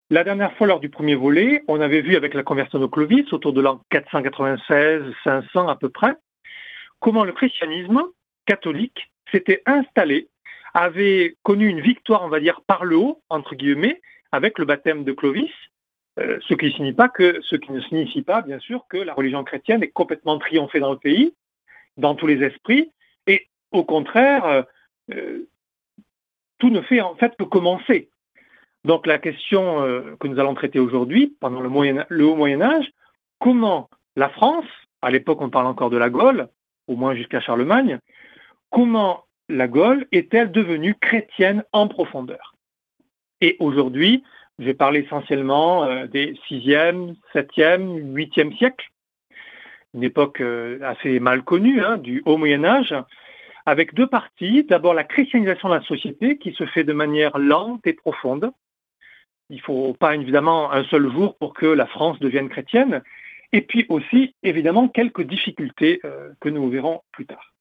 La dernière fois, lors du premier volet, on avait vu avec la conversion de Clovis, autour de l'an 496-500 à peu près, comment le christianisme catholique s'était installé, avait connu une victoire, on va dire, par le haut, entre guillemets, avec le baptême de Clovis, ce qui ne signifie pas, bien sûr, que la religion chrétienne est complètement triomphée dans le pays, dans tous les esprits, et au contraire, tout ne fait en fait que commencer. Donc la question que nous allons traiter aujourd'hui, pendant le haut Moyen-Âge, comment la France, à l'époque on parle encore de la Gaule, au moins jusqu'à Charlemagne, comment la Gaule est-elle devenue chrétienne en profondeur? Et aujourd'hui, je vais parler essentiellement des 6e, 7e, 8e siècles, une époque assez mal connue du haut Moyen-Âge, avec deux parties. D'abord la christianisation de la société qui se fait de manière lente et profonde. Il ne faut pas évidemment un seul jour pour que la France devienne chrétienne. Et puis aussi, évidemment, quelques difficultés que nous verrons plus tard.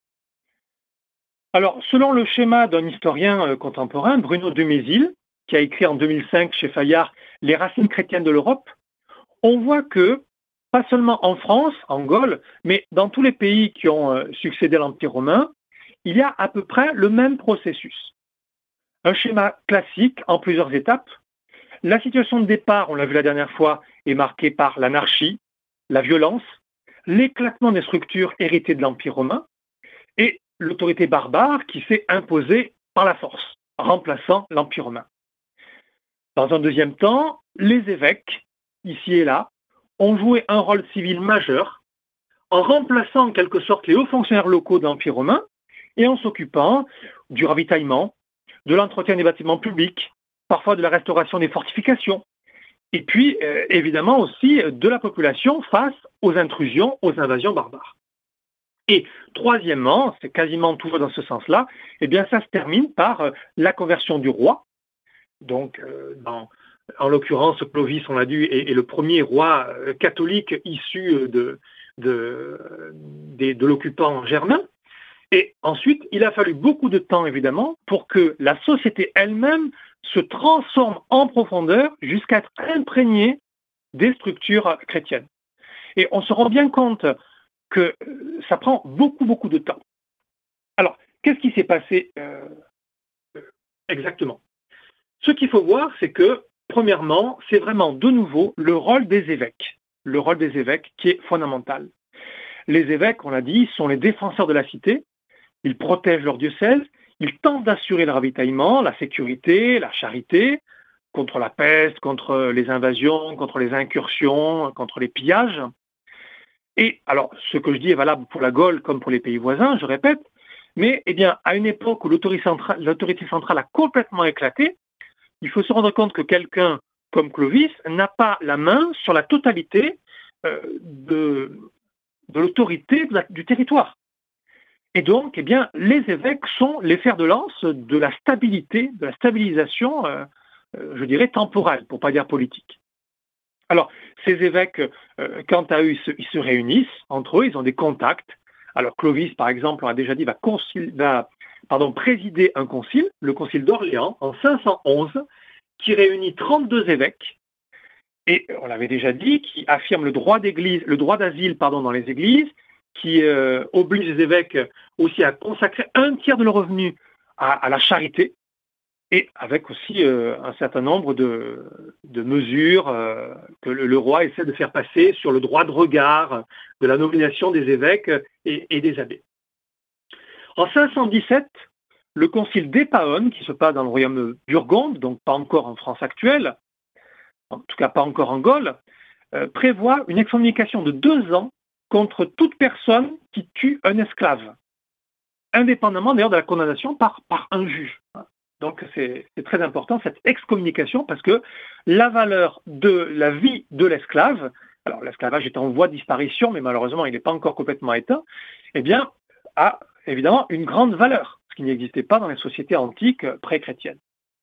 Alors, selon le schéma d'un historien contemporain, Bruno de Mézil, qui a écrit en 2005 chez Fayard « Les racines chrétiennes de l'Europe », on voit que, pas seulement en France, en Gaule, mais dans tous les pays qui ont succédé à l'Empire romain, il y a à peu près le même processus. Un schéma classique en plusieurs étapes. La situation de départ, on l'a vu la dernière fois, est marquée par l'anarchie, la violence, l'éclatement des structures héritées de l'Empire romain et l'autorité barbare qui s'est imposée par la force, remplaçant l'Empire romain. Dans un deuxième temps, les évêques, ici et là, ont joué un rôle civil majeur en remplaçant en quelque sorte les hauts fonctionnaires locaux de l'Empire romain et en s'occupant du ravitaillement, de l'entretien des bâtiments publics, parfois de la restauration des fortifications, et puis évidemment aussi de la population face aux intrusions, aux invasions barbares. Et troisièmement, c'est quasiment toujours dans ce sens-là, eh bien ça se termine par la conversion du roi. Donc, en l'occurrence, Clovis, on l'a dit, est le premier roi catholique issu de l'occupant germain. Et ensuite, il a fallu beaucoup de temps, évidemment, pour que la société elle-même se transforme en profondeur jusqu'à être imprégnée des structures chrétiennes. Et on se rend bien compte que ça prend beaucoup, beaucoup de temps. Alors, qu'est-ce qui s'est passé exactement? Ce qu'il faut voir, c'est que, premièrement, c'est vraiment de nouveau le rôle des évêques. Le rôle des évêques qui est fondamental. Les évêques, on l'a dit, sont les défenseurs de la cité. Ils protègent leur diocèse, ils tentent d'assurer le ravitaillement, la sécurité, la charité, contre la peste, contre les invasions, contre les incursions, contre les pillages. Et alors, ce que je dis est valable pour la Gaule comme pour les pays voisins, je répète, mais eh bien, à une époque où l'autorité centrale a complètement éclaté, il faut se rendre compte que quelqu'un comme Clovis n'a pas la main sur la totalité de l'autorité du territoire. Et donc, eh bien, les évêques sont les fers de lance de la stabilité, de la stabilisation, je dirais, temporelle, pour ne pas dire politique. Alors, ces évêques, quant à eux, ils se réunissent entre eux, ils ont des contacts. Alors, Clovis, par exemple, on a déjà dit, va présider un concile, le concile d'Orléans, en 511, qui réunit 32 évêques. Et on l'avait déjà dit, qui affirme le droit d'asile dans les églises, qui oblige les évêques aussi à consacrer un tiers de leur revenu à la charité, et avec aussi un certain nombre de mesures que le roi essaie de faire passer sur le droit de regard, de la nomination des évêques et des abbés. En 517, le concile d'Épaone, qui se passe dans le royaume de Burgonde, donc pas encore en France actuelle, en tout cas pas encore en Gaule, prévoit une excommunication de 2 ans contre toute personne qui tue un esclave, indépendamment d'ailleurs de la condamnation par un juge. Donc c'est très important cette excommunication parce que la valeur de la vie de l'esclave, alors l'esclavage est en voie de disparition, mais malheureusement il n'est pas encore complètement éteint, eh bien a évidemment une grande valeur, ce qui n'existait pas dans les sociétés antiques pré-chrétiennes.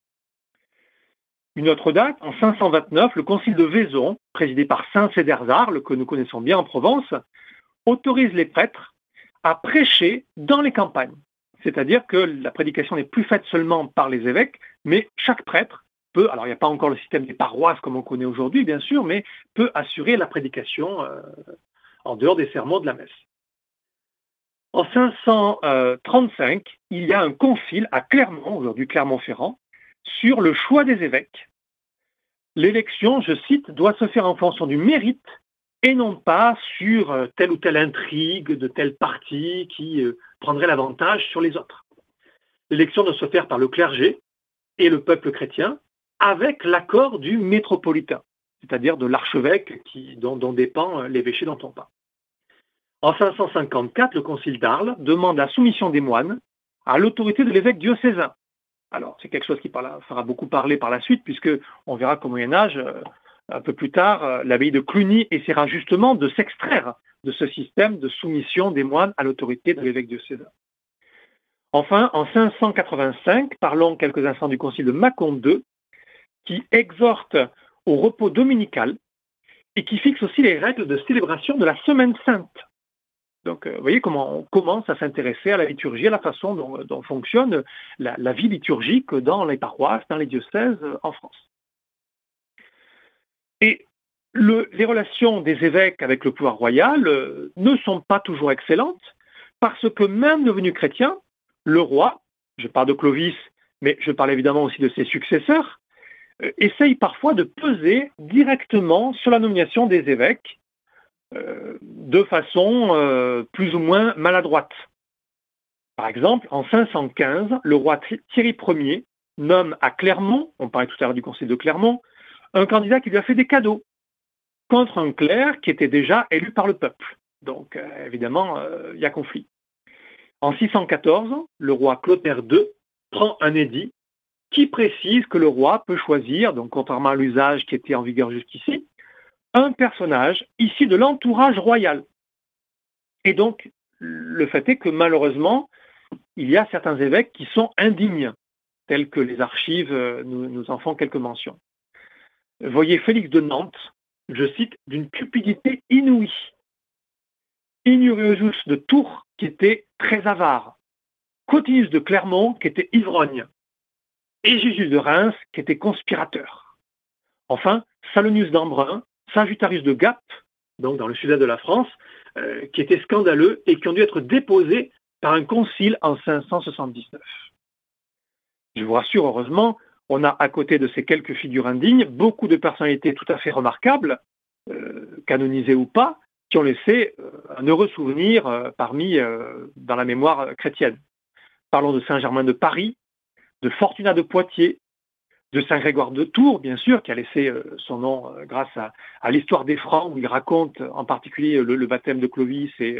Une autre date, en 529, le concile de Vaison, présidé par saint Sédérzar, que nous connaissons bien en Provence, autorise les prêtres à prêcher dans les campagnes. C'est-à-dire que la prédication n'est plus faite seulement par les évêques, mais chaque prêtre peut, alors il n'y a pas encore le système des paroisses comme on connaît aujourd'hui, bien sûr, mais peut assurer la prédication en dehors des sermons de la messe. En 535, il y a un concile à Clermont, aujourd'hui Clermont-Ferrand, sur le choix des évêques. L'élection, je cite, doit se faire en fonction du mérite et non pas sur telle ou telle intrigue de tel parti qui prendrait l'avantage sur les autres. L'élection doit se faire par le clergé et le peuple chrétien avec l'accord du métropolitain, c'est-à-dire de l'archevêque dont dépend l'évêché dont on parle. En 554, le concile d'Arles demande la soumission des moines à l'autorité de l'évêque diocésain. Alors, c'est quelque chose qui fera beaucoup parler par la suite, puisqu'on verra qu'au Moyen-Âge, un peu plus tard, l'abbaye de Cluny essaiera justement de s'extraire de ce système de soumission des moines à l'autorité de l'évêque diocésain. Enfin, en 585, parlons quelques instants du concile de Mâcon II, qui exhorte au repos dominical et qui fixe aussi les règles de célébration de la Semaine Sainte. Donc, vous voyez comment on commence à s'intéresser à la liturgie, à la façon dont fonctionne la vie liturgique dans les paroisses, dans les diocèses en France. Et les relations des évêques avec le pouvoir royal ne sont pas toujours excellentes, parce que même devenu chrétien, le roi, je parle de Clovis, mais je parle évidemment aussi de ses successeurs, essaye parfois de peser directement sur la nomination des évêques, de façon plus ou moins maladroite. Par exemple, en 515, le roi Thierry Ier nomme à Clermont, on parlait tout à l'heure du conseil de Clermont, un candidat qui lui a fait des cadeaux contre un clerc qui était déjà élu par le peuple. Donc, évidemment, il y a conflit. En 614, le roi Clotaire II prend un édit qui précise que le roi peut choisir, donc contrairement à l'usage qui était en vigueur jusqu'ici, un personnage issu de l'entourage royal. Et donc, le fait est que malheureusement, il y a certains évêques qui sont indignes, tels que les archives nous en font quelques mentions. Voyez Félix de Nantes, je cite, d'une cupidité inouïe. Ignoriosus de Tours, qui était très avare. Cotinius de Clermont, qui était ivrogne. Et Jésus de Reims, qui était conspirateur. Enfin, Salonius d'Embrun, Sagittarius de Gap, donc dans le sud-est de la France, qui était scandaleux et qui ont dû être déposés par un concile en 579. Je vous rassure, heureusement, on a à côté de ces quelques figures indignes, beaucoup de personnalités tout à fait remarquables, canonisées ou pas, qui ont laissé un heureux souvenir dans la mémoire chrétienne. Parlons de Saint-Germain de Paris, de Fortunat de Poitiers, de Saint-Grégoire de Tours, bien sûr, qui a laissé son nom grâce à l'histoire des Francs, où il raconte en particulier le baptême de Clovis et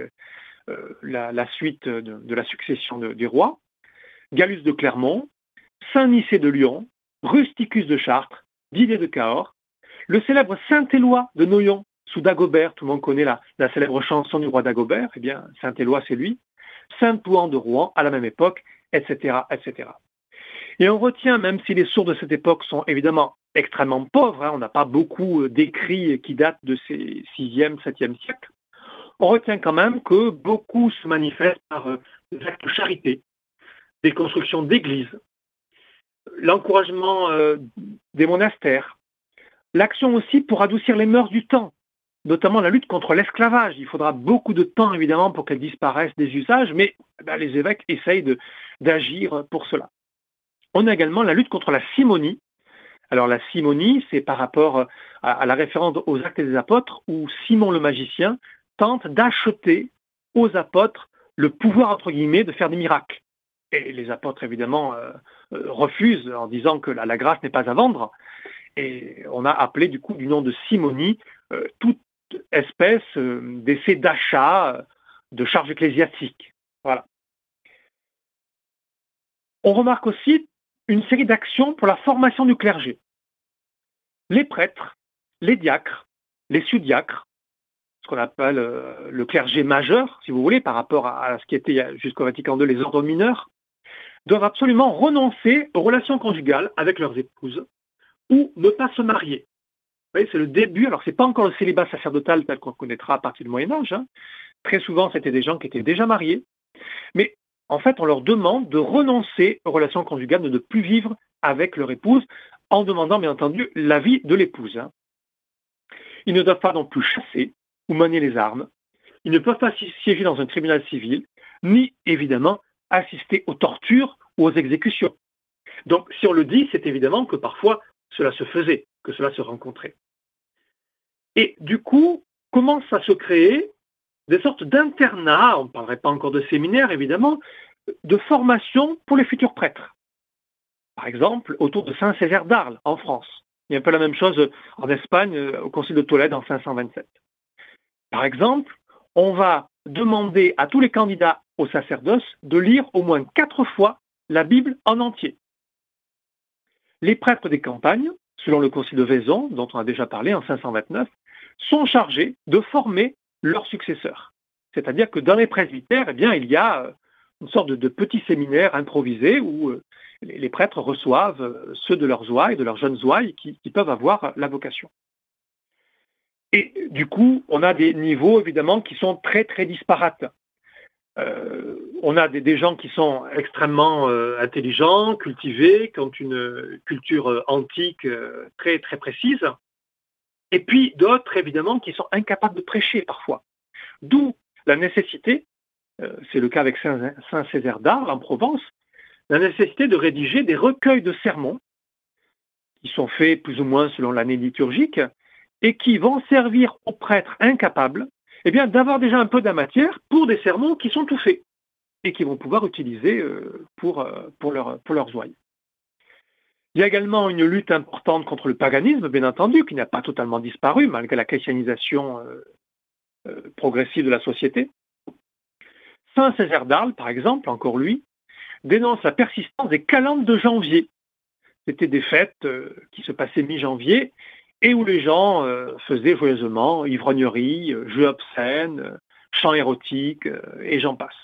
la suite de la succession du roi. Gallus de Clermont, Saint-Nicée de Lyon, Rusticus de Chartres, Didier de Cahors, le célèbre Saint-Éloi de Noyon, sous Dagobert, tout le monde connaît la célèbre chanson du roi Dagobert, eh bien, Saint-Éloi, c'est lui, Saint-Pouan de Rouen, à la même époque, etc., etc. Et on retient, même si les sources de cette époque sont évidemment extrêmement pauvres, on n'a pas beaucoup d'écrits qui datent de ces 6e, 7e siècles, on retient quand même que beaucoup se manifestent par des actes de charité, des constructions d'églises, l'encouragement des monastères, l'action aussi pour adoucir les mœurs du temps, notamment la lutte contre l'esclavage. Il faudra beaucoup de temps, évidemment, pour qu'elle disparaisse des usages, mais les évêques essayent d'agir pour cela. On a également la lutte contre la simonie. Alors la simonie, c'est par rapport à la référence aux Actes des Apôtres, où Simon le magicien tente d'acheter aux apôtres le pouvoir, entre guillemets, de faire des miracles. Et les apôtres, évidemment, refusent en disant que la grâce n'est pas à vendre. Et on a appelé, du coup, du nom de simonie, toute espèce d'essai d'achat de charges ecclésiastiques. Voilà. On remarque aussi une série d'actions pour la formation du clergé. Les prêtres, les diacres, les sous-diacres, ce qu'on appelle le clergé majeur, si vous voulez, par rapport à ce qui était jusqu'au Vatican II les ordres mineurs, doivent absolument renoncer aux relations conjugales avec leurs épouses ou ne pas se marier. Vous voyez, c'est le début, alors ce n'est pas encore le célibat sacerdotal tel qu'on connaîtra à partir du Moyen-Âge. Très souvent, c'était des gens qui étaient déjà mariés, mais en fait, on leur demande de renoncer aux relations conjugales, de ne plus vivre avec leur épouse, en demandant bien entendu l'avis de l'épouse. Ils ne doivent pas non plus chasser ou manier les armes. Ils ne peuvent pas siéger dans un tribunal civil, ni évidemment assister aux tortures ou aux exécutions. Donc si on le dit, c'est évidemment que parfois cela se faisait, que cela se rencontrait. Et du coup, commencent à se créer des sortes d'internats, on ne parlerait pas encore de séminaires évidemment, de formation pour les futurs prêtres. Par exemple, autour de Saint-Césaire d'Arles, en France. Il y a un peu la même chose en Espagne, au Concile de Tolède en 527. Par exemple, on va demander à tous les candidats au sacerdoce de lire au moins 4 fois la Bible en entier. Les prêtres des campagnes, selon le Concile de Vaison, dont on a déjà parlé en 529, sont chargés de former leurs successeurs. C'est-à-dire que dans les presbytères, eh bien, il y a une sorte de petits séminaires improvisés où les prêtres reçoivent ceux de leurs ouailles, de leurs jeunes ouailles qui peuvent avoir la vocation. Et du coup, on a des niveaux évidemment qui sont très très disparates. On a des gens qui sont extrêmement intelligents, cultivés, qui ont une culture antique très très précise, et puis d'autres évidemment qui sont incapables de prêcher parfois. D'où la nécessité, c'est le cas avec Saint-Césaire d'Arles en Provence, la nécessité de rédiger des recueils de sermons qui sont faits plus ou moins selon l'année liturgique et qui vont servir aux prêtres incapables d'avoir déjà un peu de la matière pour des sermons qui sont tout faits et qui vont pouvoir utiliser pour leurs ouailles. Il y a également une lutte importante contre le paganisme, bien entendu, qui n'a pas totalement disparu malgré la christianisation progressive de la société. Saint-Césaire d'Arles, par exemple, encore lui, dénonce la persistance des calendes de janvier. C'était des fêtes qui se passaient mi-janvier et où les gens faisaient joyeusement ivrognerie, jeux obscènes, chants érotiques et j'en passe.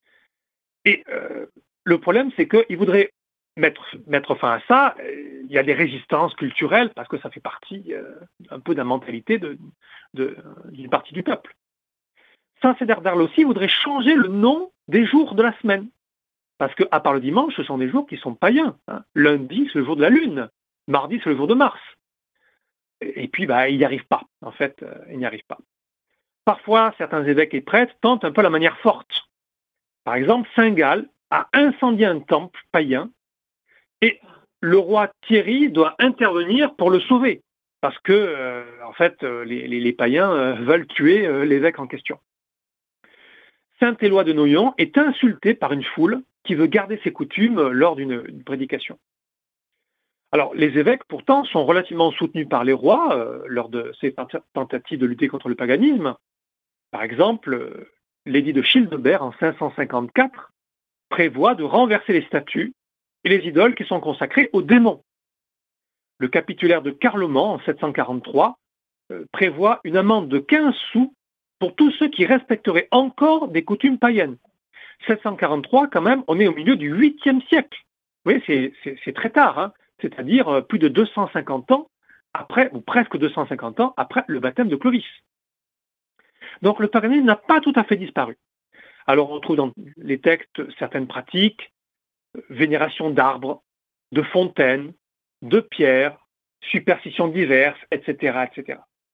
Et le problème, c'est qu'il voudrait mettre fin à ça. Il y a des résistances culturelles parce que ça fait partie un peu de la mentalité d'une partie du peuple. Saint-Césaire d'Arles aussi voudrait changer le nom des jours de la semaine. Parce qu'à part le dimanche, ce sont des jours qui sont païens. Lundi, c'est le jour de la Lune. Mardi, c'est le jour de Mars. Et puis, il n'y arrive pas. En fait, il n'y arrive pas. Parfois, certains évêques et prêtres tentent un peu la manière forte. Par exemple, Saint-Gall a incendié un temple païen et le roi Thierry doit intervenir pour le sauver. Parce que, les païens veulent tuer l'évêque en question. Saint-Éloi de Noyon est insulté par une foule qui veut garder ses coutumes lors d'une prédication. Alors, les évêques, pourtant, sont relativement soutenus par les rois lors de ces tentatives de lutter contre le paganisme. Par exemple, l'édit de Childebert en 554 prévoit de renverser les statues et les idoles qui sont consacrées aux démons. Le capitulaire de Carlemont en 743 prévoit une amende de 15 sous pour tous ceux qui respecteraient encore des coutumes païennes. 743, quand même, on est au milieu du 8e siècle. Vous voyez, c'est très tard, c'est-à-dire plus de 250 ans après, ou presque 250 ans après le baptême de Clovis. Donc le paganisme n'a pas tout à fait disparu. Alors on trouve dans les textes certaines pratiques, vénération d'arbres, de fontaines, de pierres, superstitions diverses, etc., etc.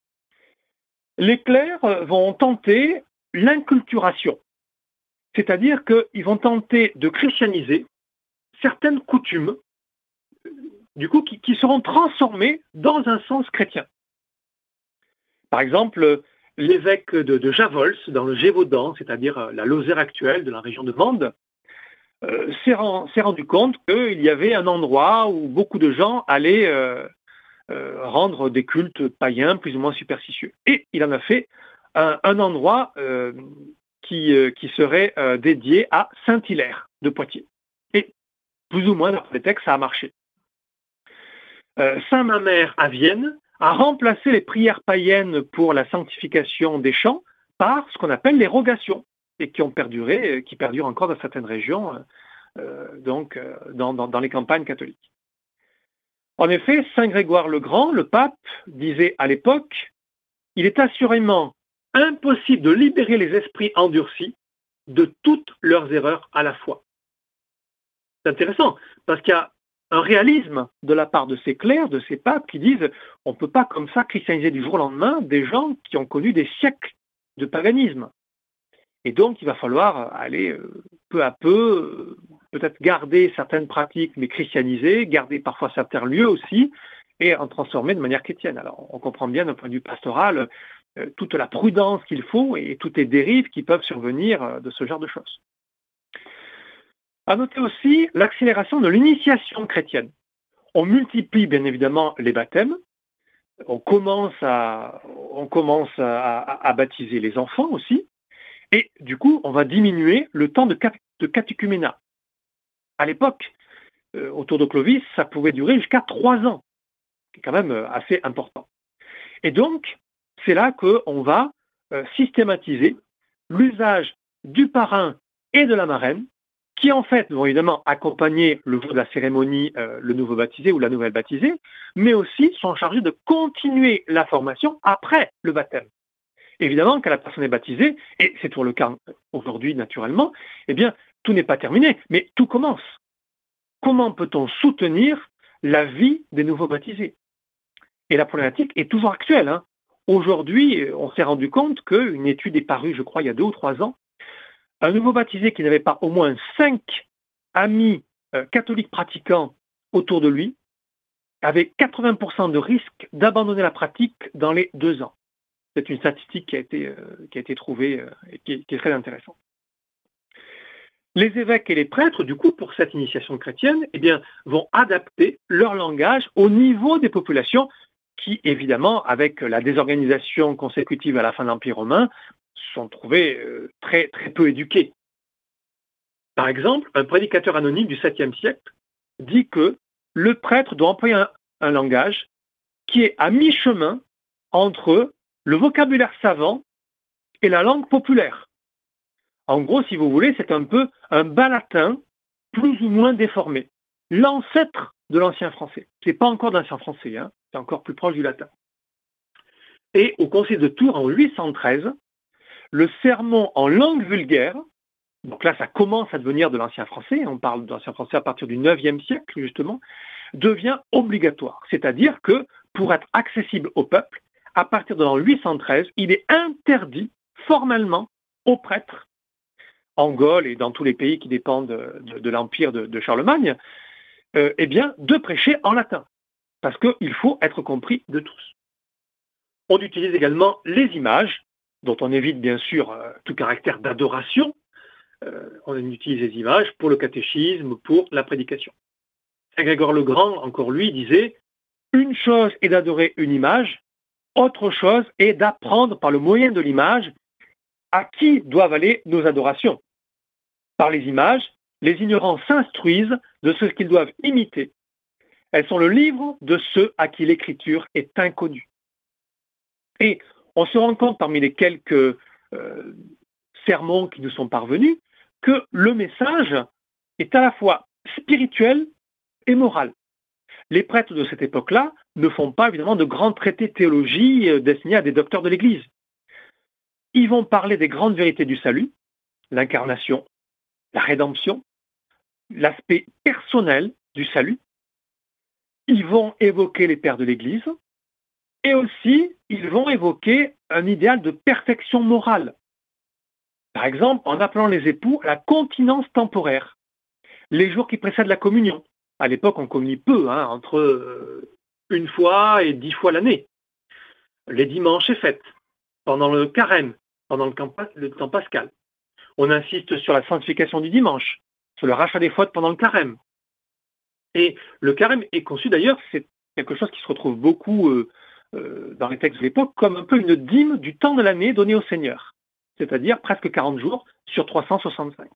Les clercs vont tenter l'inculturation, c'est-à-dire qu'ils vont tenter de christianiser certaines coutumes, du coup, qui seront transformées dans un sens chrétien. Par exemple, l'évêque de Javols, dans le Gévaudan, c'est-à-dire la Lozère actuelle de la région de Mende, s'est rendu compte qu'il y avait un endroit où beaucoup de gens allaient rendre des cultes païens plus ou moins superstitieux. Et il en a fait un endroit qui serait dédié à Saint-Hilaire de Poitiers. Et plus ou moins, dans les textes, ça a marché. Saint-Mamère à Vienne a remplacé les prières païennes pour la sanctification des chants par ce qu'on appelle les rogations, et qui perdurent encore dans certaines régions, dans les campagnes catholiques. En effet, Saint Grégoire le Grand, le pape, disait à l'époque « Il est assurément impossible de libérer les esprits endurcis de toutes leurs erreurs à la fois. » C'est intéressant, parce qu'il y a un réalisme de la part de ces clercs, de ces papes qui disent on ne peut pas comme ça christianiser du jour au lendemain des gens qui ont connu des siècles de paganisme. Et donc, il va falloir aller peu à peu, peut-être garder certaines pratiques, mais christianiser, garder parfois certains lieux aussi, et en transformer de manière chrétienne. Alors, on comprend bien d'un point de vue pastoral toute la prudence qu'il faut et toutes les dérives qui peuvent survenir de ce genre de choses. À noter aussi l'accélération de l'initiation chrétienne. On multiplie bien évidemment les baptêmes, on commence à baptiser les enfants aussi, et du coup, on va diminuer le temps de catéchuménat. À l'époque, autour de Clovis, ça pouvait durer jusqu'à 3 ans, c'est quand même assez important. Et donc, c'est là qu'on va systématiser l'usage du parrain et de la marraine, qui en fait vont évidemment accompagner le jour de la cérémonie, le nouveau baptisé ou la nouvelle baptisée, mais aussi sont chargés de continuer la formation après le baptême. Évidemment, quand la personne est baptisée, et c'est toujours le cas aujourd'hui naturellement, eh bien, tout n'est pas terminé, mais tout commence. Comment peut-on soutenir la vie des nouveaux baptisés? Et la problématique est toujours actuelle. Aujourd'hui, on s'est rendu compte qu'une étude est parue, je crois, il y a 2 ou 3 ans. Un nouveau baptisé qui n'avait pas au moins 5 amis catholiques pratiquants autour de lui avait 80% de risque d'abandonner la pratique dans les 2 ans. C'est une statistique qui a été trouvée et qui est très intéressante. Les évêques et les prêtres, du coup, pour cette initiation chrétienne, eh bien, vont adapter leur langage au niveau des populations qui, évidemment, avec la désorganisation consécutive à la fin de l'Empire romain, sont trouvées très, très peu éduquées. Par exemple, un prédicateur anonyme du 7e siècle dit que le prêtre doit employer un langage qui est à mi-chemin entre le vocabulaire savant et la langue populaire. En gros, si vous voulez, c'est un peu un bas latin plus ou moins déformé. L'ancêtre de l'ancien français. Ce n'est pas encore de l'ancien français, c'est encore plus proche du latin. Et au Concile de Tours en 813, le sermon en langue vulgaire, donc là ça commence à devenir de l'ancien français, on parle de l'ancien français à partir du 9e siècle justement, devient obligatoire. C'est-à-dire que pour être accessible au peuple, à partir de l'an 813, il est interdit formellement aux prêtres, en Gaule et dans tous les pays qui dépendent de l'empire de Charlemagne, de prêcher en latin, parce qu'il faut être compris de tous. On utilise également les images, dont on évite bien sûr tout caractère d'adoration. On utilise les images pour le catéchisme, pour la prédication. Saint Grégoire le Grand, encore lui, disait « Une chose est d'adorer une image, autre chose est d'apprendre par le moyen de l'image à qui doivent aller nos adorations. Par les images, les ignorants s'instruisent de ce qu'ils doivent imiter. Elles sont le livre de ceux à qui l'écriture est inconnue. » Et on se rend compte parmi les quelques sermons qui nous sont parvenus que le message est à la fois spirituel et moral. Les prêtres de cette époque-là ne font pas évidemment de grands traités de théologie destinés à des docteurs de l'Église. Ils vont parler des grandes vérités du salut, l'incarnation, la rédemption, l'aspect personnel du salut. Ils vont évoquer les pères de l'Église et aussi ils vont évoquer un idéal de perfection morale. Par exemple, en appelant les époux à la continence temporaire, les jours qui précèdent la communion. À l'époque, on communie peu, entre 1 fois et 10 fois l'année. Les dimanches et fêtes, pendant le carême, pendant le temps pascal. On insiste sur la sanctification du dimanche, sur le rachat des fautes pendant le carême. Et le carême est conçu d'ailleurs, c'est quelque chose qui se retrouve beaucoup dans les textes de l'époque, comme un peu une dîme du temps de l'année donnée au Seigneur, c'est-à-dire presque 40 jours sur 365.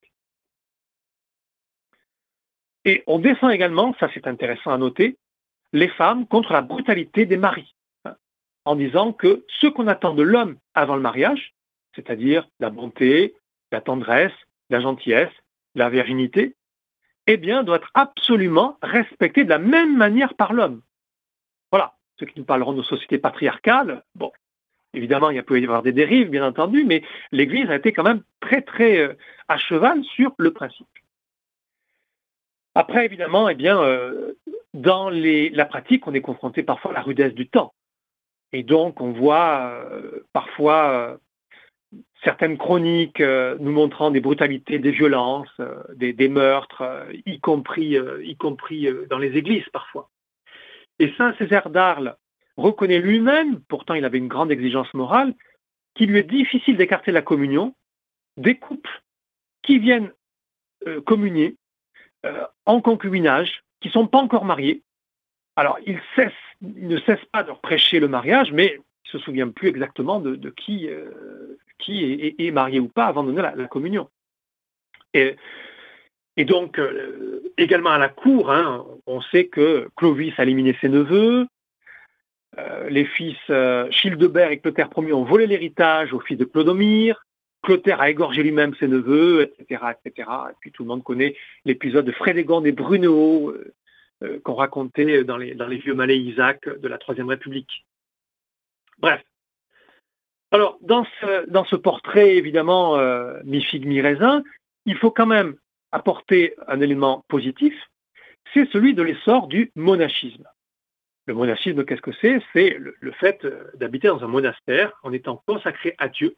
Et on défend également, ça c'est intéressant à noter, les femmes contre la brutalité des maris, en disant que ce qu'on attend de l'homme avant le mariage, c'est-à-dire la bonté, la tendresse, la gentillesse, la virginité, doit être absolument respecté de la même manière par l'homme. Voilà, ceux qui nous parleront de sociétés patriarcales, bon, évidemment, il peut y avoir des dérives, bien entendu, mais l'Église a été quand même très, très à cheval sur le principe. Après, évidemment, dans la pratique, on est confronté parfois à la rudesse du temps. Et donc, on voit parfois certaines chroniques nous montrant des brutalités, des violences, des meurtres, y compris dans les églises parfois. Et Saint Césaire d'Arles reconnaît lui-même, pourtant il avait une grande exigence morale, qu'il lui est difficile d'écarter la communion des couples qui viennent communier en concubinage, qui ne sont pas encore mariés. Alors, il ne cesse pas de leur prêcher le mariage, mais il ne se souvient plus exactement de qui est marié ou pas avant de donner la communion. Et donc, également à la cour, on sait que Clovis a éliminé ses neveux, les fils Childebert et Clotaire Ier ont volé l'héritage au fils de Clodomir, Clotaire a égorgé lui-même ses neveux, etc., etc. Et puis tout le monde connaît l'épisode de Frédégonde et Brunehaut qu'on racontait dans les vieux Malais Isaac de la Troisième République. Bref. Alors, dans ce portrait, évidemment, mi-figue, mi-raisin, il faut quand même apporter un élément positif, c'est celui de l'essor du monachisme. Le monachisme, qu'est-ce que c'est? C'est le fait d'habiter dans un monastère en étant consacré à Dieu.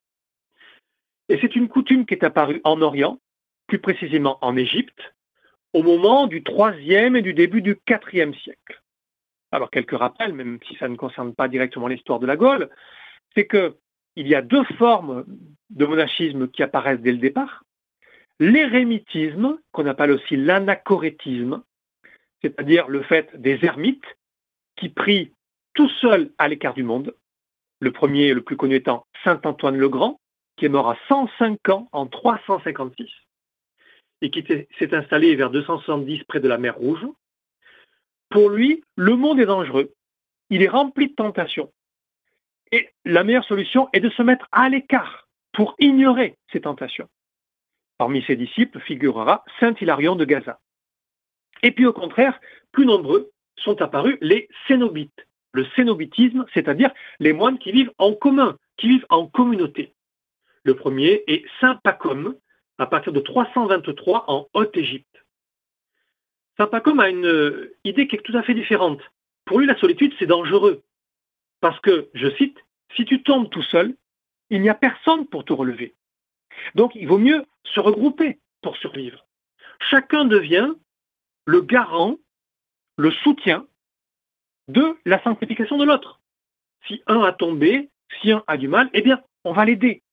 Et c'est une coutume qui est apparue en Orient, plus précisément en Égypte, au moment du IIIe et du début du IVe siècle. Alors, quelques rappels, même si ça ne concerne pas directement l'histoire de la Gaule, c'est qu'il y a deux formes de monachisme qui apparaissent dès le départ. L'érémitisme, qu'on appelle aussi l'anachorétisme, c'est-à-dire le fait des ermites qui prient tout seuls à l'écart du monde. Le premier et le plus connu étant saint Antoine le Grand, qui est mort à 105 ans en 356 et qui s'est installé vers 270 près de la mer Rouge. Pour lui, le monde est dangereux, il est rempli de tentations. Et la meilleure solution est de se mettre à l'écart pour ignorer ces tentations. Parmi ses disciples figurera saint Hilarion de Gaza. Et puis au contraire, plus nombreux sont apparus les cénobites. Le cénobitisme, c'est-à-dire les moines qui vivent en commun, qui vivent en communauté. Le premier est saint Pacôme, à partir de 323 en Haute-Égypte. Saint Pacôme a une idée qui est tout à fait différente. Pour lui, la solitude, c'est dangereux. Parce que, je cite, « Si tu tombes tout seul, il n'y a personne pour te relever. » Donc, il vaut mieux se regrouper pour survivre. Chacun devient le garant, le soutien de la sanctification de l'autre. Si un a tombé, si un a du mal, eh bien, on va l'aider.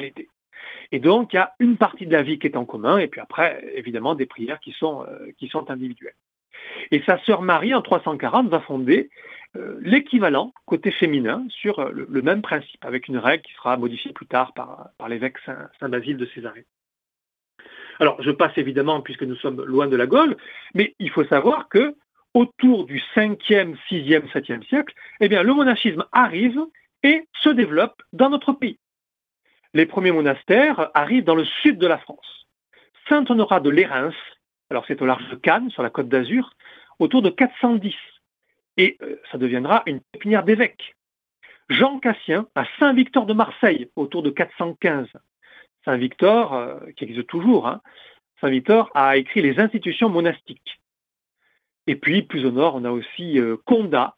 Et donc, il y a une partie de la vie qui est en commun, et puis après, évidemment, des prières qui sont individuelles. Et sa sœur Marie, en 340, va fonder l'équivalent côté féminin sur le même principe, avec une règle qui sera modifiée plus tard par l'évêque Saint Basile de Césarée. Alors, je passe évidemment, puisque nous sommes loin de la Gaule, mais il faut savoir que autour du 5e, 6e, 7e siècle, eh bien, le monachisme arrive et se développe dans notre pays. Les premiers monastères arrivent dans le sud de la France. Saint-Honorat de Lérins, alors c'est au large de Cannes, sur la Côte d'Azur, autour de 410. Et ça deviendra une pépinière d'évêques. Jean Cassien à Saint-Victor de Marseille, autour de 415. Saint-Victor, qui existe toujours, Saint-Victor a écrit les institutions monastiques. Et puis, plus au nord, on a aussi Condat,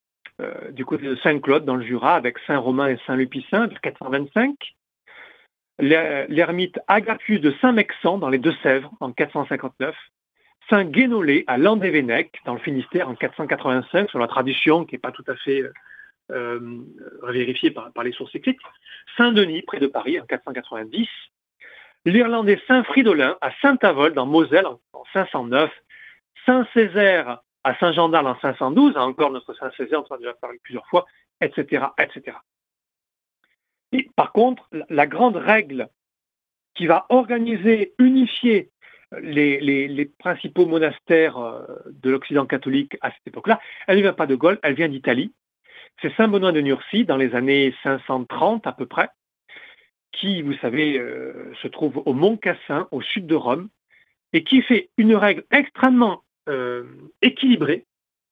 du côté de Saint-Claude, dans le Jura, avec Saint-Romain et Saint-Lupicin, vers 425. L'ermite Agapius de Saint-Mexan, dans les Deux-Sèvres, en 459. Saint-Guénolé à Landévennec, dans le Finistère, en 485, sur la tradition qui n'est pas tout à fait vérifiée par les sources écrites. Saint-Denis, près de Paris, en 490. L'Irlandais Saint-Fridolin à Saint-Avold, en Moselle, en 509. Saint-Césaire à Saint-Jean d'Arles, en 512. Encore notre Saint-Césaire, on en a déjà parlé plusieurs fois, etc., etc. Et par contre, la grande règle qui va organiser, unifier les principaux monastères de l'Occident catholique à cette époque-là, elle ne vient pas de Gaule, elle vient d'Italie. C'est Saint Benoît de Nursie, dans les années 530 à peu près, qui, vous savez, se trouve au Mont Cassin, au sud de Rome, et qui fait une règle extrêmement équilibrée,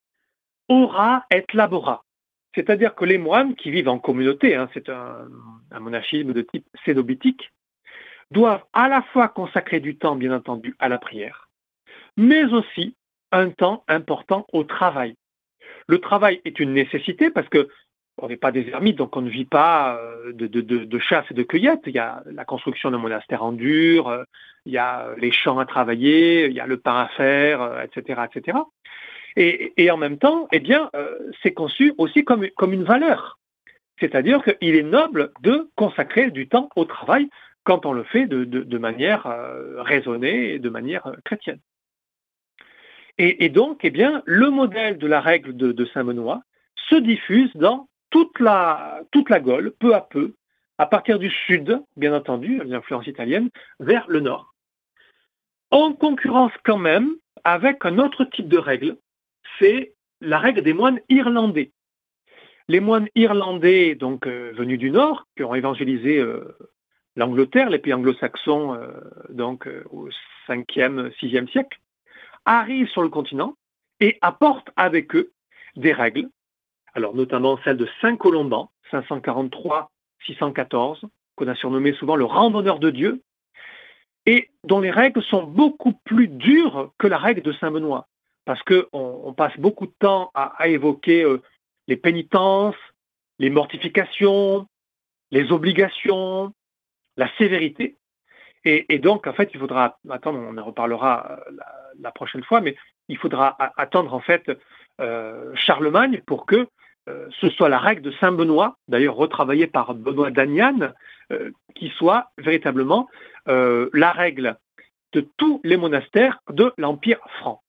ora et labora. C'est-à-dire que les moines qui vivent en communauté, c'est un monachisme de type cénobitique, doivent à la fois consacrer du temps, bien entendu, à la prière, mais aussi un temps important au travail. Le travail est une nécessité parce que on n'est pas des ermites, donc on ne vit pas de chasse et de cueillette. Il y a la construction d'un monastère en dur, il y a les champs à travailler, il y a le pain à faire, etc., etc. Et en même temps, eh bien, c'est conçu aussi comme une valeur. C'est-à-dire qu'il est noble de consacrer du temps au travail quand on le fait de manière raisonnée et de manière chrétienne. Et donc, eh bien, le modèle de la règle de Saint Benoît se diffuse dans toute la Gaule, peu à peu, à partir du sud, bien entendu, l'influence italienne, vers le nord. En concurrence quand même avec un autre type de règle, c'est la règle des moines irlandais. Les moines irlandais, donc venus du nord, qui ont évangélisé l'Angleterre, les pays anglo-saxons, au 5e, 6e siècle, arrivent sur le continent et apportent avec eux des règles, alors notamment celle de Saint Colomban, 543-614, qu'on a surnommé souvent le randonneur de Dieu, et dont les règles sont beaucoup plus dures que la règle de Saint Benoît, parce qu'on passe beaucoup de temps à évoquer les pénitences, les mortifications, les obligations, la sévérité. Et donc, en fait, il faudra attendre, on en reparlera la prochaine fois, mais il faudra attendre, en fait, Charlemagne pour que ce soit la règle de Saint Benoît, d'ailleurs retravaillée par Benoît d'Aniane, qui soit véritablement la règle de tous les monastères de l'Empire franc.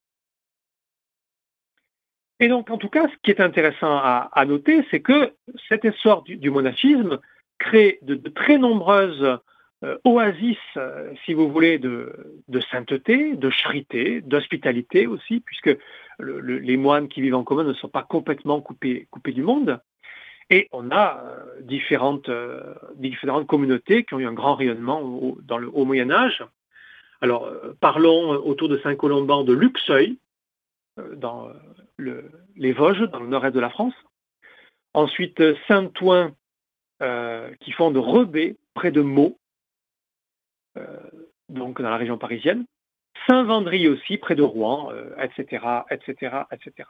Et donc, en tout cas, ce qui est intéressant à noter, c'est que cet essor du monachisme crée de très nombreuses oasis, si vous voulez, de sainteté, de charité, d'hospitalité aussi, puisque les moines qui vivent en commun ne sont pas complètement coupés du monde. Et on a différentes communautés qui ont eu un grand rayonnement dans le Haut Moyen-Âge. Alors, parlons autour de Saint-Colomban de Luxeuil, dans les Vosges, dans le nord-est de la France. Ensuite, Saint-Ouen, qui fonde Rebais, près de Meaux, donc dans la région parisienne. Saint-Vendry aussi, près de Rouen, etc., etc., etc.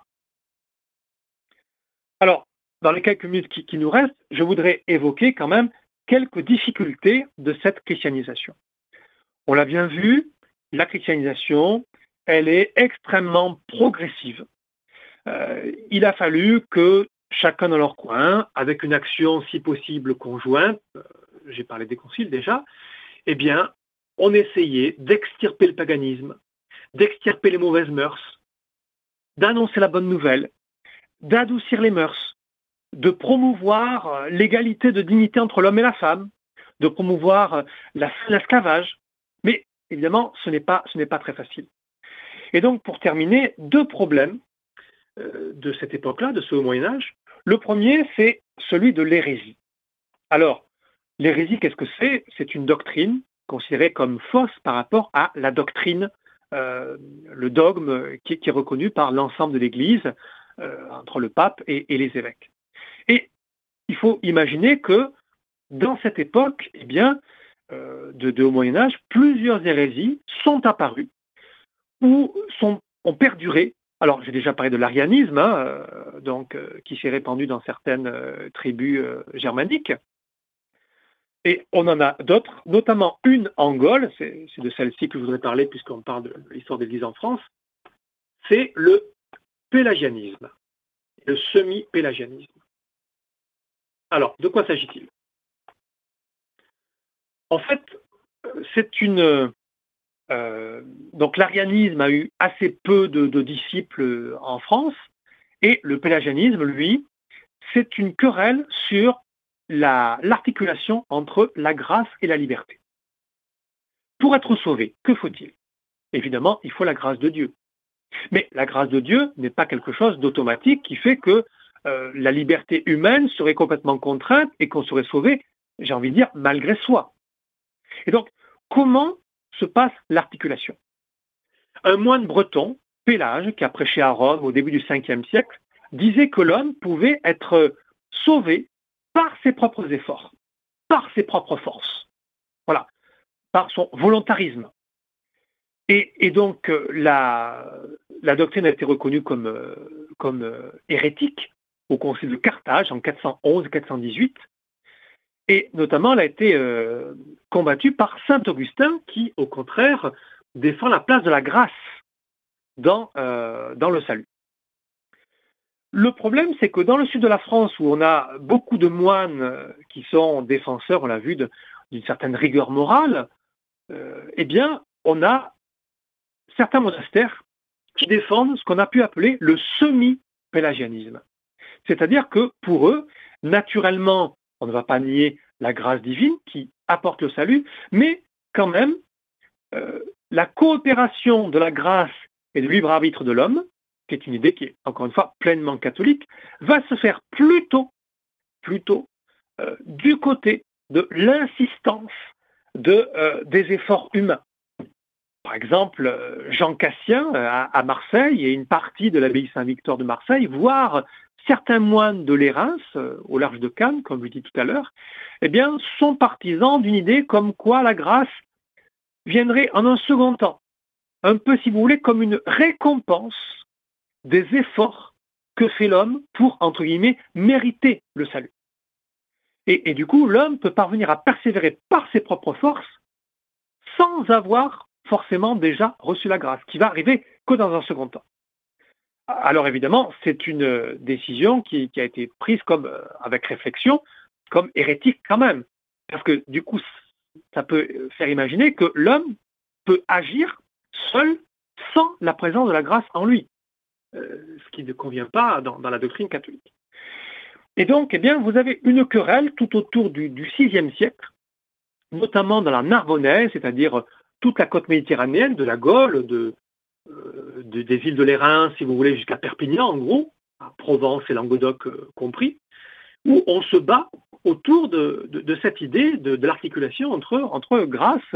Alors, dans les quelques minutes qui nous restent, je voudrais évoquer quand même quelques difficultés de cette christianisation. On l'a bien vu, la christianisation, elle est extrêmement progressive. Il a fallu que chacun dans leur coin, avec une action si possible conjointe, j'ai parlé des conciles déjà, eh bien, on essayait d'extirper le paganisme, d'extirper les mauvaises mœurs, d'annoncer la bonne nouvelle, d'adoucir les mœurs, de promouvoir l'égalité de dignité entre l'homme et la femme, de promouvoir la fin de l'esclavage. Mais évidemment, ce n'est pas très facile. Et donc, pour terminer, deux problèmes de cette époque-là, de ce Haut Moyen-Âge. Le premier, c'est celui de l'hérésie. Alors, l'hérésie, qu'est-ce que c'est? C'est une doctrine considérée comme fausse par rapport à la doctrine, le dogme qui est reconnu par l'ensemble de l'Église, entre le pape et les évêques. Et il faut imaginer que dans cette époque, eh bien, de Haut Moyen-Âge, plusieurs hérésies sont apparues ou ont perduré. Alors, j'ai déjà parlé de l'arianisme, qui s'est répandu dans certaines tribus germaniques. Et on en a d'autres, notamment une en Gaule, c'est de celle-ci que je voudrais parler puisqu'on parle de l'histoire de l'Église en France, c'est le pélagianisme, le semi-pélagianisme. Alors, de quoi s'agit-il? En fait, donc l'arianisme a eu assez peu de disciples en France, et le pélagianisme, lui, c'est une querelle sur l'articulation entre la grâce et la liberté. Pour être sauvé, que faut-il? Évidemment, il faut la grâce de Dieu. Mais la grâce de Dieu n'est pas quelque chose d'automatique qui fait que la liberté humaine serait complètement contrainte et qu'on serait sauvé, j'ai envie de dire, malgré soi. Et donc, comment se passe l'articulation? Un moine breton, Pélage, qui a prêché à Rome au début du 5e siècle, disait que l'homme pouvait être sauvé par ses propres efforts, par ses propres forces, voilà, par son volontarisme. Et donc, la doctrine a été reconnue comme hérétique au Concile de Carthage en 411 et 418. Et notamment, elle a été combattue par saint Augustin qui, au contraire, défend la place de la grâce dans le salut. Le problème, c'est que dans le sud de la France, où on a beaucoup de moines qui sont défenseurs, on l'a vu, d'une certaine rigueur morale, eh bien, on a certains monastères qui défendent ce qu'on a pu appeler le semi-pélagianisme. C'est-à-dire que pour eux, naturellement, on ne va pas nier la grâce divine qui apporte le salut, mais quand même, la coopération de la grâce et du libre arbitre de l'homme, qui est une idée qui est, encore une fois, pleinement catholique, va se faire plutôt du côté de l'insistance des efforts humains. Par exemple, Jean Cassien à Marseille et une partie de l'abbaye Saint-Victor de Marseille, voire certains moines de Lérins, au large de Cannes, comme je dis tout à l'heure, eh bien, sont partisans d'une idée comme quoi la grâce viendrait en un second temps, un peu, si vous voulez, comme une récompense des efforts que fait l'homme pour, entre guillemets, mériter le salut. Et du coup, l'homme peut parvenir à persévérer par ses propres forces sans avoir forcément déjà reçu la grâce, qui va arriver que dans un second temps. Alors évidemment, c'est une décision qui a été prise comme, avec réflexion, comme hérétique quand même. Parce que du coup, ça peut faire imaginer que l'homme peut agir seul sans la présence de la grâce en lui, ce qui ne convient pas dans la doctrine catholique. Et donc, eh bien, vous avez une querelle tout autour du VIe siècle, notamment dans la Narbonnaise, c'est-à-dire toute la côte méditerranéenne, de la Gaule, des îles de Lérins, si vous voulez, jusqu'à Perpignan, en gros, à Provence et Languedoc compris, où on se bat autour de cette idée de l'articulation entre grâce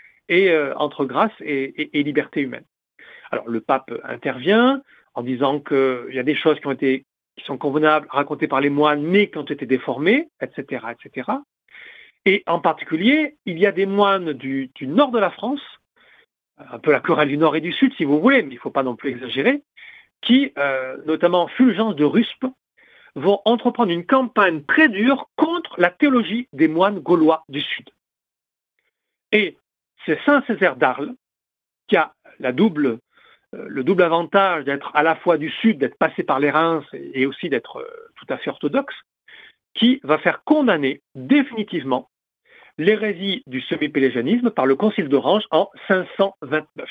et liberté humaine. Alors, le pape intervient en disant qu'il y a des choses qui sont convenables, racontées par les moines, mais qui ont été déformées, etc., etc. Et en particulier, il y a des moines du nord de la France, un peu la querelle du nord et du sud, si vous voulez, mais il ne faut pas non plus exagérer, qui, notamment Fulgence de Ruspe, vont entreprendre une campagne très dure contre la théologie des moines gaulois du sud. Et c'est saint Césaire d'Arles qui a le double avantage d'être à la fois du sud, d'être passé par les Reims et aussi d'être tout à fait orthodoxe, qui va faire condamner définitivement l'hérésie du semi-pélagianisme par le Concile d'Orange en 529.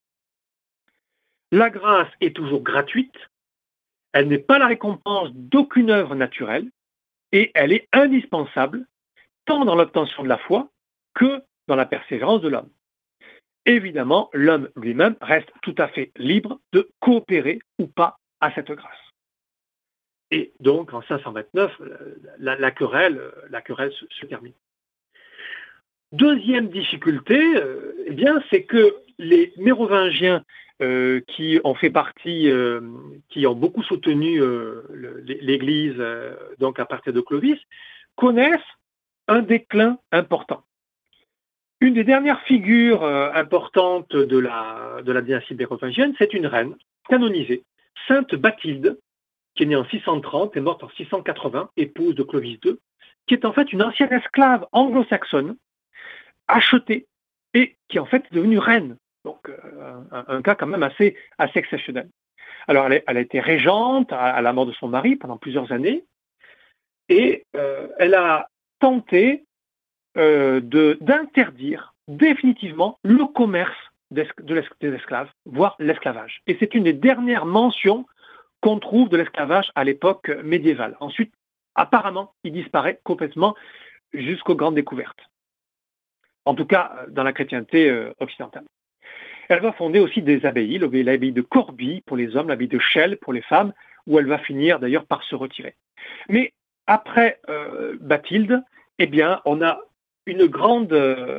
La grâce est toujours gratuite, elle n'est pas la récompense d'aucune œuvre naturelle et elle est indispensable tant dans l'obtention de la foi que dans la persévérance de l'homme. Évidemment, l'homme lui-même reste tout à fait libre de coopérer ou pas à cette grâce. Et donc, en 529, la querelle se termine. Deuxième difficulté, eh bien, c'est que les Mérovingiens qui ont fait partie, qui ont beaucoup soutenu l'Église, donc à partir de Clovis, connaissent un déclin important. Une des dernières figures importantes de la dynastie mérovingienne, c'est une reine canonisée, Sainte Bathilde, qui est née en 630 et morte en 680, épouse de Clovis II, qui est en fait une ancienne esclave anglo-saxonne, achetée, et qui est en fait devenue reine. Donc un cas quand même assez exceptionnel. Alors elle a été régente à la mort de son mari pendant plusieurs années, et elle a tenté d'interdire définitivement le commerce des esclaves, voire l'esclavage. Et c'est une des dernières mentions qu'on trouve de l'esclavage à l'époque médiévale. Ensuite, apparemment, il disparaît complètement jusqu'aux grandes découvertes. En tout cas, dans la chrétienté occidentale. Elle va fonder aussi des abbayes, l'abbaye de Corbie pour les hommes, l'abbaye de Chelles pour les femmes, où elle va finir d'ailleurs par se retirer. Mais après Bathilde, eh bien, on a une grande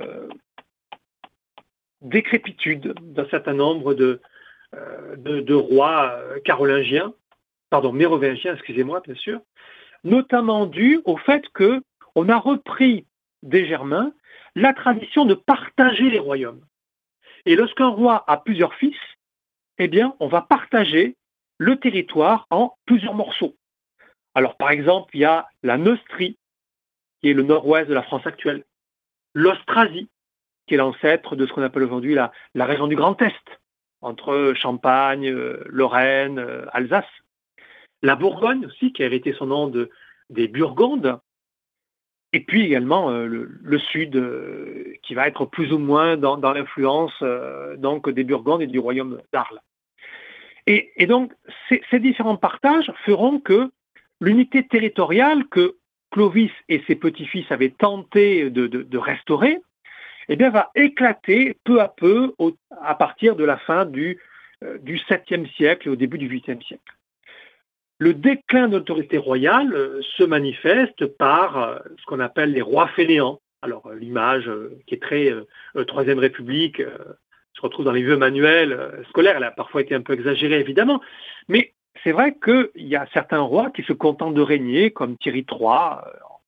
décrépitude d'un certain nombre de rois mérovingiens, excusez-moi, bien sûr, notamment dû au fait qu'on a repris des Germains la tradition de partager les royaumes. Et lorsqu'un roi a plusieurs fils, eh bien, on va partager le territoire en plusieurs morceaux. Alors, par exemple, il y a la Neustrie, qui est le nord-ouest de la France actuelle, l'Austrasie, qui est l'ancêtre de ce qu'on appelle aujourd'hui la région du Grand Est, entre Champagne, Lorraine, Alsace. La Bourgogne aussi, qui a hérité son nom des Burgondes. Et puis également le sud, qui va être plus ou moins dans l'influence donc des Burgondes et du royaume d'Arles. Et donc, ces différents partages feront que l'unité territoriale que Clovis et ses petits-fils avaient tenté de restaurer, eh bien, va éclater peu à peu à partir de la fin du 7e siècle et au début du 8e siècle. Le déclin de l'autorité royale se manifeste par ce qu'on appelle les rois fainéants. Alors, l'image qui est très Troisième République se retrouve dans les vieux manuels scolaires. Elle a parfois été un peu exagérée, évidemment. Mais c'est vrai qu'il y a certains rois qui se contentent de régner, comme Thierry III,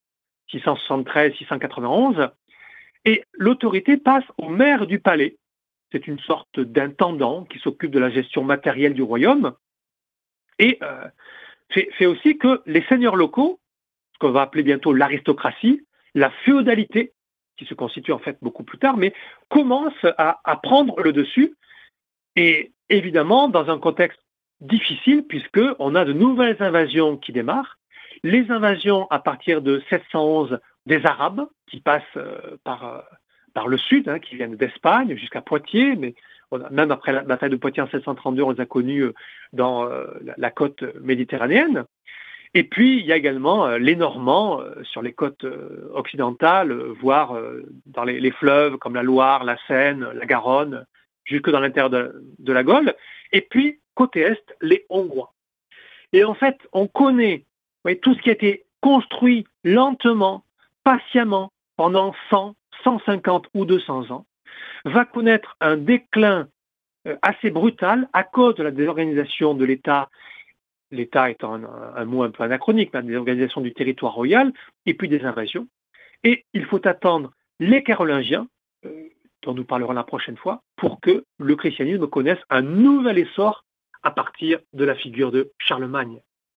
673-691. Et l'autorité passe au maire du palais. C'est une sorte d'intendant qui s'occupe de la gestion matérielle du royaume. Et fait aussi que les seigneurs locaux, ce qu'on va appeler bientôt l'aristocratie, la féodalité, qui se constitue en fait beaucoup plus tard, mais commencent à prendre le dessus. Et évidemment, dans un contexte difficile, puisqu'on a de nouvelles invasions qui démarrent. Les invasions à partir de 711 des Arabes, qui passent par le sud, qui viennent d'Espagne jusqu'à Poitiers, mais même après la bataille de Poitiers en 732, on les a connus dans la côte méditerranéenne. Et puis, il y a également les Normands sur les côtes occidentales, voire dans les fleuves comme la Loire, la Seine, la Garonne, jusque dans l'intérieur de la Gaule. Et puis, côté est, les Hongrois. Et en fait, on connaît tout ce qui a été construit lentement, patiemment, pendant 100, 150 ou 200 ans, va connaître un déclin assez brutal à cause de la désorganisation de l'État, l'État étant un mot un peu anachronique, la désorganisation du territoire royal, et puis des invasions. Et il faut attendre les Carolingiens, dont nous parlerons la prochaine fois, pour que le christianisme connaisse un nouvel essor à partir de la figure de Charlemagne.